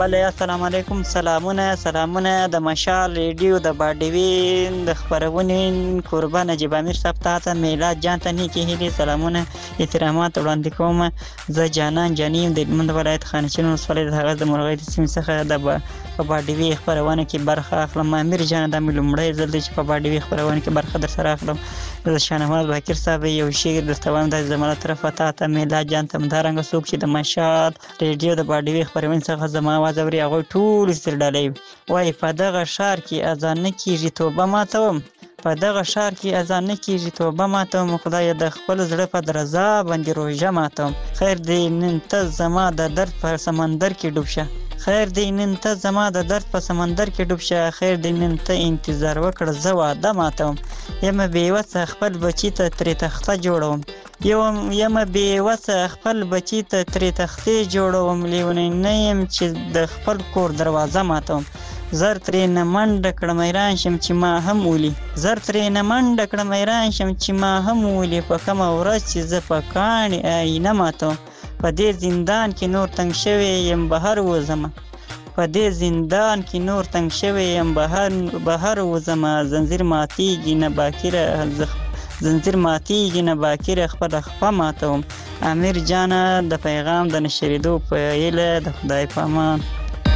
[SPEAKER 8] بله السلام علیکم سلامونه سلامونه د مشال ریډیو د باډیوین د خبرونې کوربه نجیب امیر صاحب ته ته میلاد جان ته نیکی هیلې سلامونه احترامات وړاندې کوم زه جانان جانیم د هلمند ولایت خانچین ولسوالۍ د هغه د مرغۍ د سیمې څخه د په باډیوي خبرونه کې برخه اخلم امیر جان د مې لومړی ځل دی چې په باډیوي خبرونه کې برخه در سره اخلم د شاهنواز باکر صاحب یو شی درته وایم د زما له طرفه تا ته میلاد جان ته همدارنګه څوک چې د مشال ریډیو د باډیوي خبرونې څخه زما اواز اوري هغوی ټول استرډالۍ وایي په دغه ښار کې اذان نه کېږي توبه ماتوم په دغه ښار کې اذان نه کېږي توبه ماتوم خدایه د خپل زړه په درزا باندې روژه ماتوم خیر دی نن ته زما د درد په سمندر کې ډوب شه خیر دی نن ته زما د درد په سمندر کې ډوب شه خیر دی نن ته انتظار وکړه زه واده ماتوم یمه بېوسه خپل بچي ته ترې تخته جوړوم یو یمه بېوسه خپل بچي ته ترې تختې جوړوم لیونی نه یم چې د خپل کور دروازه ماتوم زر ترې نه منډه کړم حیران شم چې ما هم ولي زر ترې نه منډه کړم حیران شم چې ما هم ولي په کومه ورځ چې زه په کاڼي آینه ماتوم په دې زندان کې نور تنګ شوی یم بهر وځمه په دې زندان کې نور تنګ شوی یم بهر بهر وځمه زنځیر ماتیږي نه باکره زنځیر ماتیږي نه باکره خپله خپه ماتوم امیر جانه د پیغام د نشرېدو په هیله د خدای په امان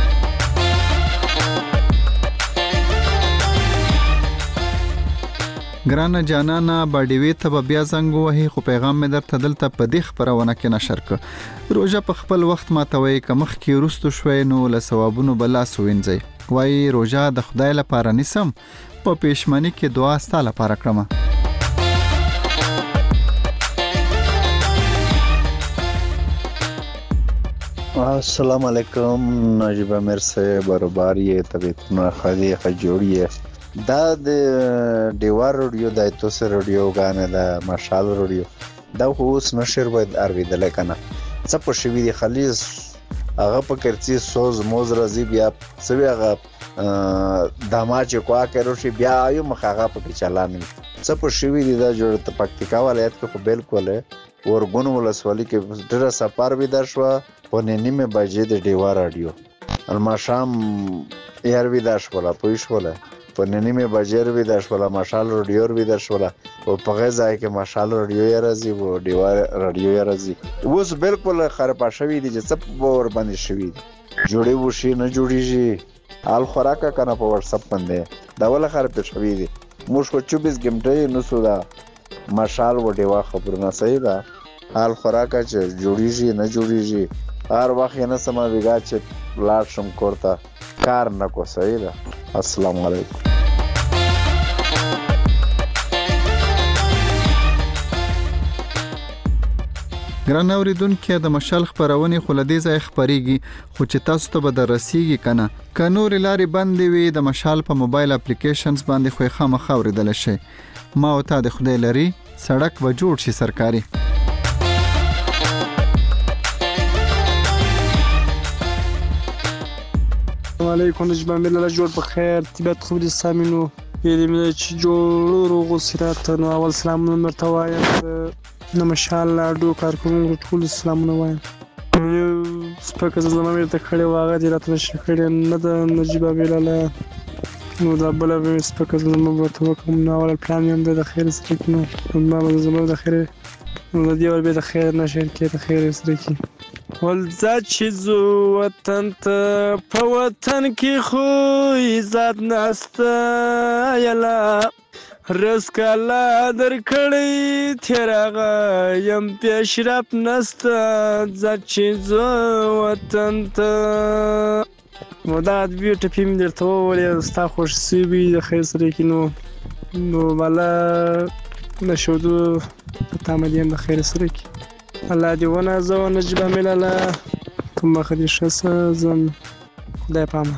[SPEAKER 4] ګرانه جانانه باډیوي ته به بیا زنګ ووهي خو پیغام مې درته دلته په دې خپرونه کې نشر کړ روژه په خپل وخت ماتوئ که مخکې وروستو شوی نو له ثوابونو به لاس ووینځئ وایي روژه د خدای لپاره نیسم په پېشمني کې دعا ستا لپاره کړمه
[SPEAKER 9] السلام علیکم نجیب امیر صاحب برابر یې طبیعتونه ښه دي ښه جوړ یې دا د ډیوار رادیو د ایتوس رادیو غانه د مشال رادیو دا خو اوس نشر باید ارویدل کنه څه په شوی دی خلیص هغه په کرچی سوز موز راځي بیا سوي هغه دما چې کوه کړو شي بیا یو مخه په چلان څه په شوی دی دا جوړ ته پکتیکا ولایت کې بالکل ورګون ولسوالۍ کې ډېر سفر به در شو په نیمه بجې د ډیوار رادیو المشام یار وی داش ولا پوښ ولا په نیمه بجې وی داش ولا مشال رادیو وی داش ولا او په غځای کې مشال رادیو یې راځي او ډیوار رادیو یې راځي اوس بالکل خراب شوی دی چې څه ور باندې شوی جوړي وشي نه جوړیږي حال خوراکه کنه په واتس اپ باندې دا ول خراب شوی دی موږ خو چوبیس غنټې نو سودا مشال و ډیوا خبرونه صحیح ده حال خوراکه چې جوړیږي نه جوړیږي هر وخت نه سما ویګا چې لاړ شم کورته کار نه کو صحیح ده السلام علیکم
[SPEAKER 4] ګران اوریدونکو د مشال خبرونه خو لدې ځای خبريږي خو چې تاسو ته به درسیږي کنه ک نور لارې بندې وي د مشال په موبایل اپلیکیشنز باندې خو خامخا اوریدل شي ما او ته د خدای لري سړک به جوړ شي سرکاري
[SPEAKER 23] السلام علیکم نجیب امیر الله جوړ په خیر طبیعت خوب دي سامینو یې مې چې جوړ روغ سرات نو اول سلام مرته وایم نو ماشاءالله ډو کارکونکو ټول سلامونه وایم یو سپکه زما مې ته کړي واغه دي راته نشه کړي نه د نجیب امیر الله نو دا بل به سپکه زما ورته کوم نو اول پلان یم د خیر سره نو ما به زما د خیر نو د دې ور به د خیر نشه کې د خیر سره کې ولزا چې زو وطن ته په وطن کې خو عزت نسته یلا رسکالا در کړی تیراغه یم پیشرف نسته ځا چې زو وطن ته نو دا ادبي ټپي مې درته وویلې ستا خوښ سوي د خیر سره کې نو نو بالا نشودو په تامه دې د خیر سره کې الله دې ونازه نجیب امیر الله کوم مخ دې ښه زم خدای پامه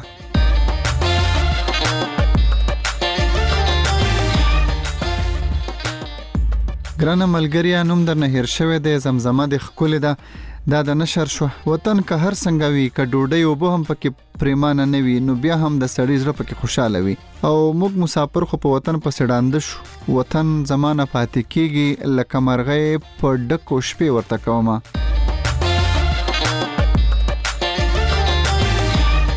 [SPEAKER 4] ګرانه ملګریا نوم در نه هیر شوی دی زمزمه د خکول ده دا د نشر شو وطن که هر څنګه وي که ډوډۍ او به هم پکې پریمانه نه وي نو بیا هم د سړي زړه پکې خوشاله وي او موږ مسافر خو په وطن پسې ډانده شو وطن زمانه پاتې کېږي لکه مرغۍ په ډکو شپې ورته کومه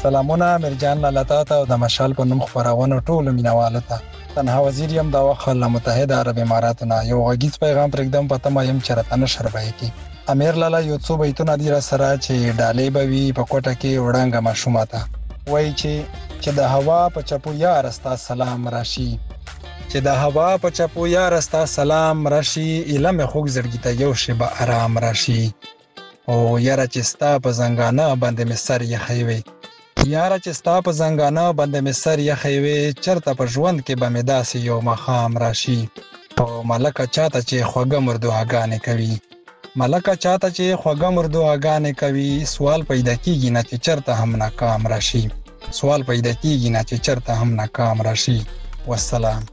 [SPEAKER 10] سلامونه مرجان لاله ته او د مشال په نوم خبرونه ټول مینوالو ته. تنها وزیر یم د وخت له متحده عرب اماراتو نه یو غږیز پیغام پرېږدم په تمه یم چې راته نشر به یې کړي. امیر لاله یو څو بیتونه دي را سره چې ډالۍ به وي په کوټه کې وړانګه ماشومه ته وایي چې چې د هوا په چپو یار ستا سلام راشي چې د هوا په چپو یار ستا سلام راشي ایله مې خوږ زړګي ته یو شی به آرام راشي او یاره چې ستا په زنګانه باندې مې سر یخی وي یاره چې ستا په زنګانه باندې مې سر یخی وي چرته په ژوند کې به مې داسې یو ماښام راشي او ملکه چاته چې خوږه مردوهګانې کوي ملکه چاته چې خوږه مردوهګانې کوي سوال پیدا کیږي نه چې چرته هم ناکام راشي سوال پیدا کیږي نه چې چرته هم ناکام راشي. والسلام.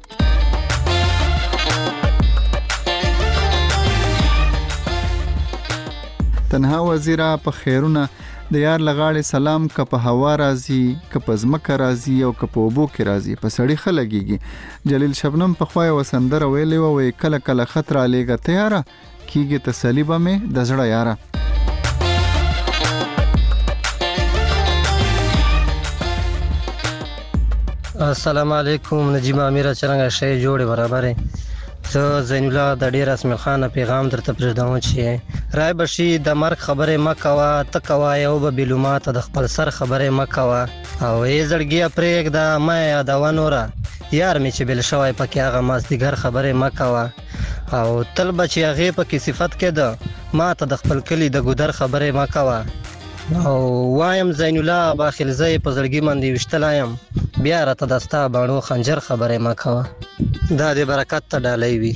[SPEAKER 4] تنها وزیره په خیرونه د یار لغاړې سلام که په هوا راځي که په ځمکه راځي او که په اوبو کې راځي په سړی ښه لګېږي. جلیل شبنم پخوا یوه سندره ویلې وه وایي کله کله خط رالیږه ته یاره کیږي تسلي به مې د زړه یاره.
[SPEAKER 3] السلام علیکم نجیب امیره څرنګه شی جوړې برابرې زه زین الله د ډیر اسماعیل خان پیغام درته پرېږدم چې رای بشي د مرګ خبرې مه کوه ته کوه یو به بیلوما ته د خپل سر خبرې مه کوه او ای زړګیه پرېږده مه یادوه نوره یار مې چې بیل شوی پکې هغه مازدیګر خبرې مه کوه او تل به چې هغې پکې صفت کېده ما ته د خپل کلي د ګودر خبرې مه کوه او وایم زین الله باخل زه په زړګي باندې ویشتلی یم بیا راته د ستا باڼو خنجر خبرې مه کوه دا د برکت ته ډالۍ وي.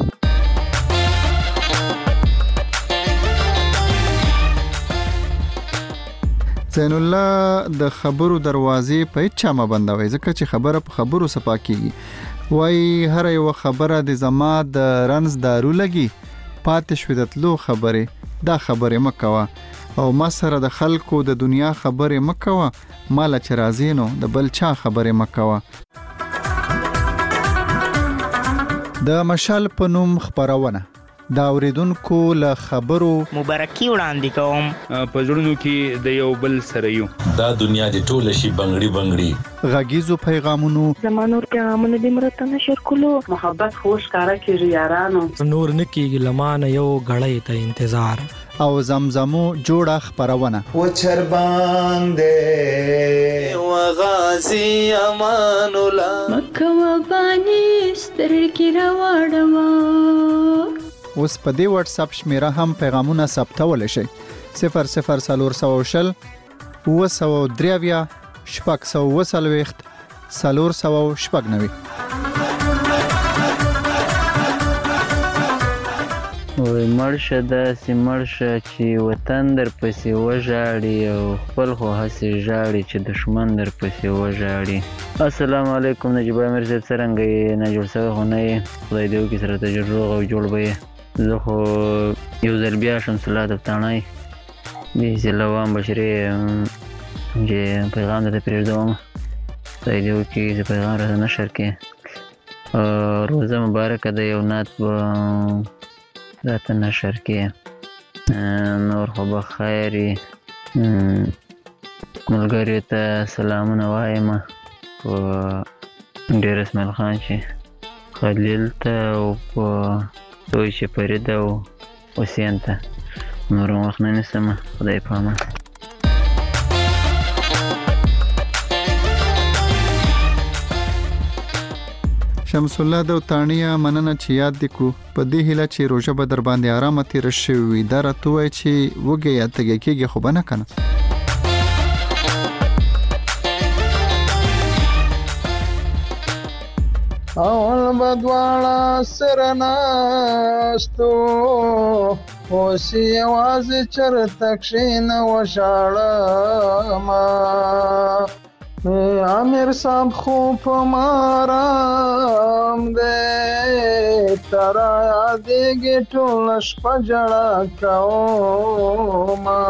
[SPEAKER 4] زین الله د خبرو دروازې په هیڅ چا مه بندوئ ځکه چې خبره په خبرو صفا کیږي. وایي هره یوه خبره د زما د رنځ دارو لګي پاتې شوې د تلو خبرې دا خبرې مه کوه او ما سره د خلکو د دنیا خبرې مه کوه ماله چې راځې نو د بل چا خبرې مه کوه. د مشال په نوم خپرونه د اوریدونکو له خبرو
[SPEAKER 11] مبارکي وړاندې کوم
[SPEAKER 12] په زړونو کې د یو بل سره یو
[SPEAKER 24] دا دنیا د ټوله شي بنګړي بنګړي
[SPEAKER 4] غږیزو پیغامونو
[SPEAKER 13] زمانور پیغامونه د مرته نشر کولو محبت خوش کارا کیږي یارانو
[SPEAKER 14] نور نکیږي لمانه یو غړې ته انتظار
[SPEAKER 4] او زمزمو جوړه خپرونه
[SPEAKER 15] و چربان دے و غازی امان الله
[SPEAKER 16] مکه و بانی سترګې راوړم.
[SPEAKER 4] اوس په دې واتس اپ شمیره هم پیغامونه ثبتول شي صفر صفر څلور سوه شل اوه سوه درې اویا شپږ سوه اوه څلوېښت څلور سوه شپږ نوي.
[SPEAKER 25] وای مرشه داسې مرشه چې وطن در پسې وژاړي او خپل خو هسې ژاړي چې دښمن در پسې وژاړي. السلام علیکم نجیب امیر صاحب څرنګه یې نه جوړ سوی خو نه یې خدای دې وکړي سره ته روغ او جوړ به یې. زه خو یو ځل بیا شمس الله دفتاڼی دې لوام بشري چې پیغام درته پرېږدوم خدای دې وکړي چې پیغام راته نشر کړې. روزه مبارکه ده یو نعت به راته نشر کې نور خو به خیر وي. ملګریو ته سلامونه وایم په ډېر اسماعیل خان چې خلیل ته او په دوی چې فرید او حسین ته نور وخت نه نیسم خدای په امان.
[SPEAKER 4] شمس الله دوتانیه مننه چې یاد دې کړو په دې هیله چې روژه به در باندې آرامه تېره شوې وي دا راته ووایه چې وږی یا تږی کېږي خو به نه که نه.
[SPEAKER 2] اول به دواړه سره ناستو اوس یوازې چرته کښېنه وژاړمه امیر صاحب خو په مارام دی ته را یادېږي ټوله شپه ژړا کومه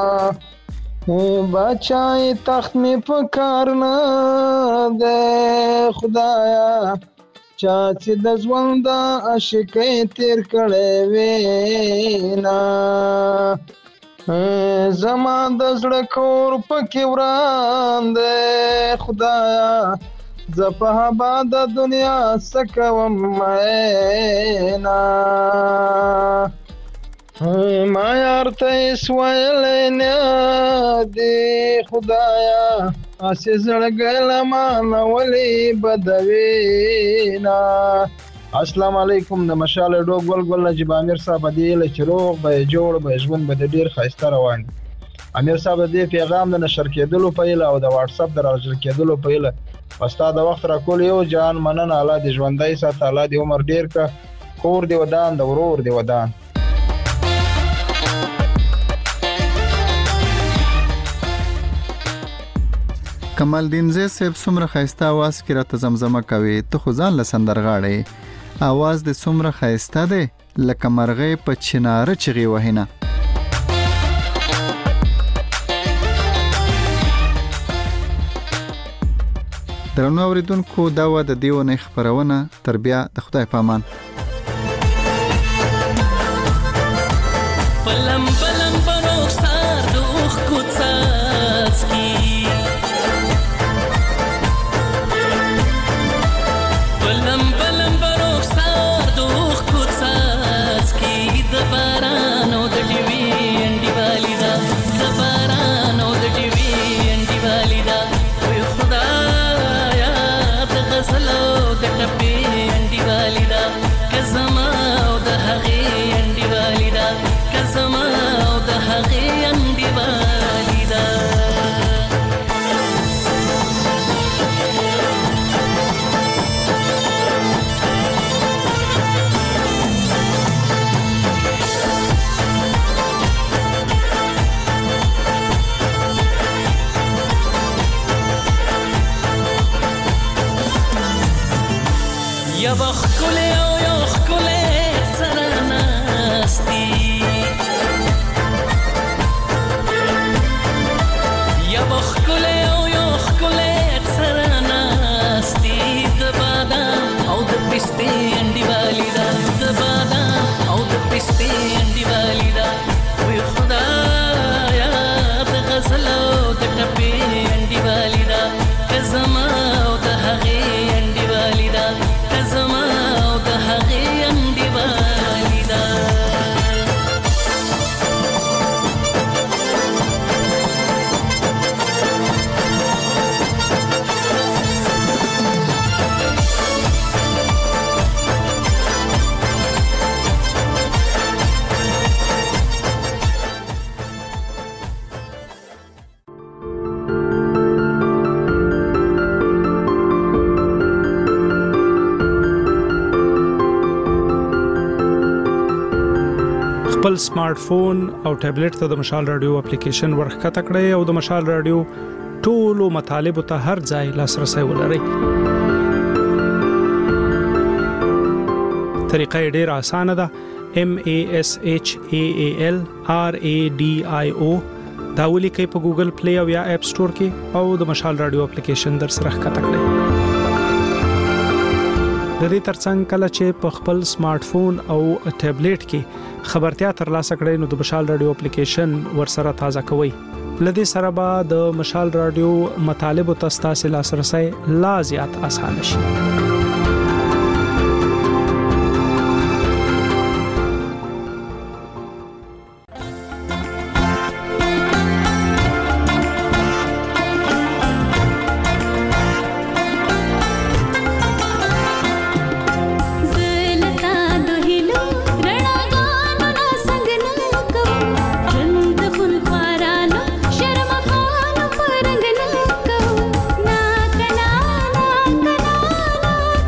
[SPEAKER 2] بچای تخت مې په کار نه دی خدایا چا چې د ژوند د عاشقۍ تېر کړی وینا زما د زړه کور پکې وران دی خدایا زه په هبا د دنیا څه کوم مینا ما یار ته هېڅ ویلی نه دي خدایا هسې زړګی له مانه ولې بدوینه. السلام علیکم. د مشال ډو ګل ګل نجیب امیر صاحب دی له چې روغ به جوړ به ژوند به ډیر ښایسته روان. امیر صاحب دې پیغام د نشر کېدلو په هیله او د واتس اپ د راژر کېدلو په هیله پستا د وخت راکول یو جان مننه. الله دې ژوندی ساته، الله دې عمر ډیر کا، کور دې ودان د ورور دې ودان.
[SPEAKER 4] کمال دین زه صاحب څومره ښایسته आवाज کې راته زمزمه کوي، ته خو ځان له سندرغاړې आवाज دې څومره ښایسته دی لکه مرغۍ په چناره چغې وهینه. درنو اوریدونکو دا و د دې ونې خپرونه، تر بیا د خدای په امان.
[SPEAKER 5] پلم پلم پروخسار دوخ کوڅاڅکی پلم پلم پروخسار دوخ کوڅاڅکی د باران او د ټیوي انډي والیدا د باران او د ټیوي انډي والیدا وي خدایا د غزل او د ټپي انډي والیدا کزما او د هغې انډي والیدا کزما او د هغې انډي والیدا. یا بخکله او یا خکله سره ناستی یا بخکله او یا خکله سره ناستی د بادام او د پسته انډي والیدا د بادام او د پسته انډي والیدا وي خدایا د غزل او د ټپي انډي والیدا کزما او د هغې انډي والیدا زما او د هغې انډي والیدا.
[SPEAKER 1] خپل سمارټ فون او ټابلیټ ته د مشال رادیو اپلیکیشن ورخکته کړئ او د مشال رادیو ټولو مطالبه ته هر ځای لاسرسي ولرئ. طریقه ډېر اسانه ده. M A S H A A L R A D I O دا ولیکئ په ګوګل پلی او یا اپ سٹور کې او د مشال رادیو اپلیکیشن در سره ښکته کړئ. د دې ترڅنګ کله چې په خپل سمارټ فون او ټابلیټ کې خبرتیا ترلاسه کړئ نو د مشال رادیو اپلیکیشن ورسره تازه کوئ. لدې سره به د مشال رادیو مطالبه تاسو لاسرسي لا زیات اسانه شي.
[SPEAKER 16] Na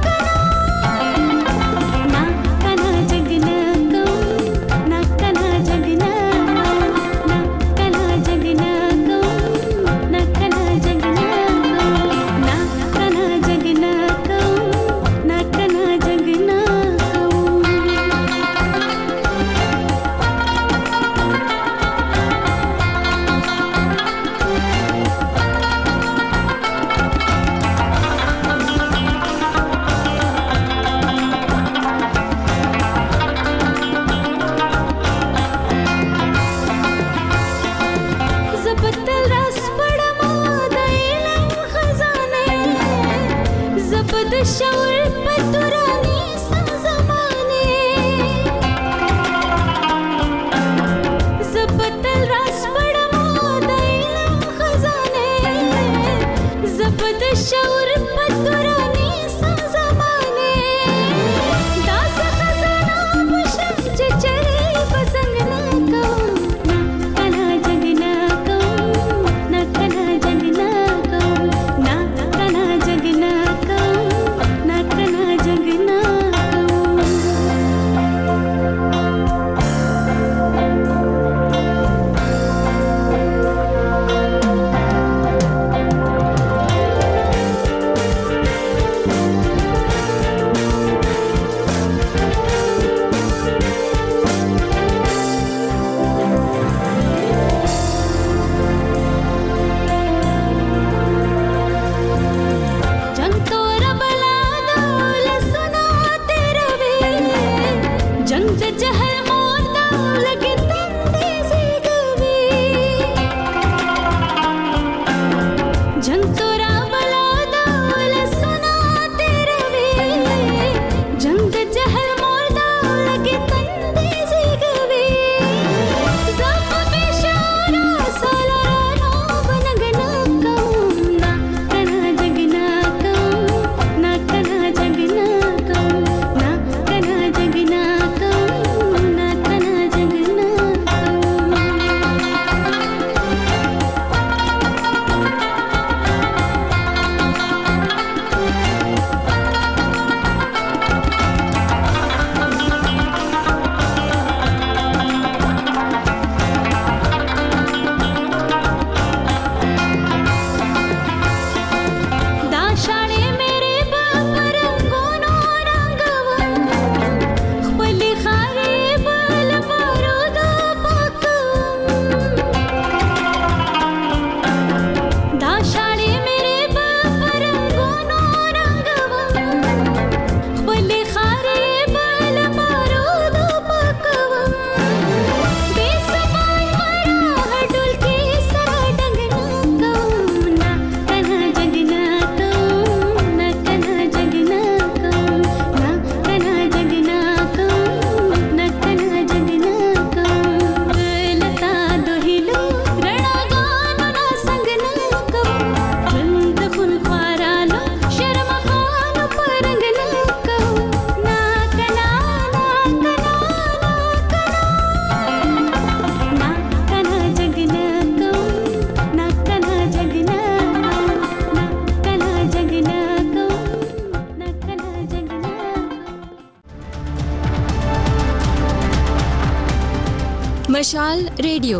[SPEAKER 6] مشال ریډیو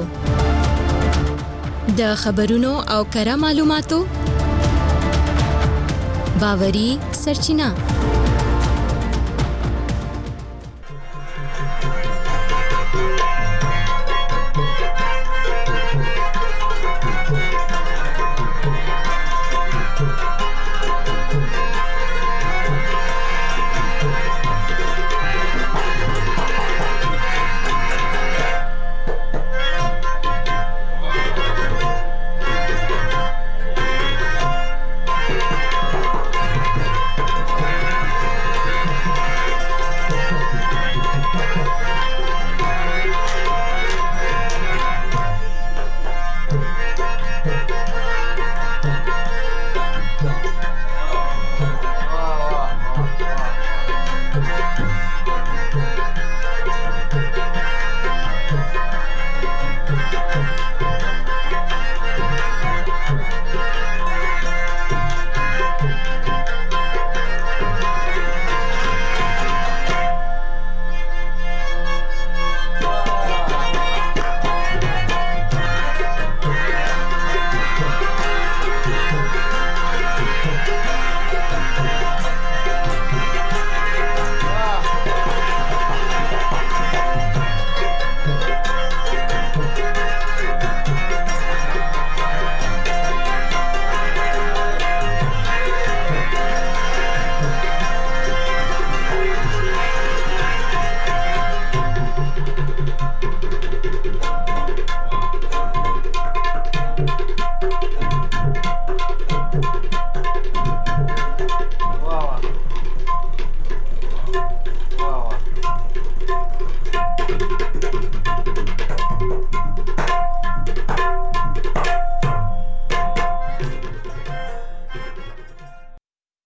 [SPEAKER 6] د خبرونو او کره معلوماتو باوري سرچینه